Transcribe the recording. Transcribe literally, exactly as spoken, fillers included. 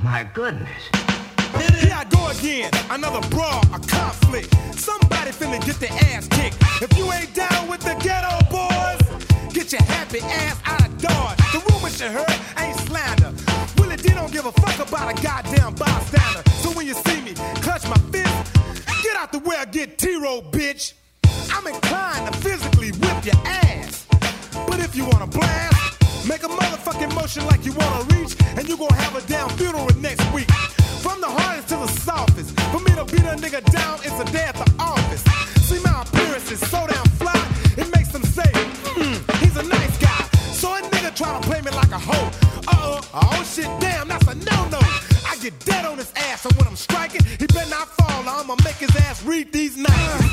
my goodness. Here I go again, another brawl, a conflict. Somebody finna get their ass kicked. If you ain't down with the ghetto boys, get your happy ass out of Dodge. The rumors you heard ain't slander. Willie D don't give a fuck about a goddamn bystander. So when you see me clutch my fist, get out the way I get T-Row, bitch. I'm inclined to physically whip your ass. But if you wanna blast, make a motherfucking motion like you wanna reach, and you gon' have a damn funeral next week. From the hardest to the softest, for me to beat a nigga down, it's a day at the office. See, my appearance is so damn fly, it makes them say, hmm, he's a nice guy. So a nigga try to play me like a hoe. Uh-oh, oh shit, damn, that's a no-no. I get dead on his ass, so when I'm striking, he better not fall, or I'ma make his ass read these names.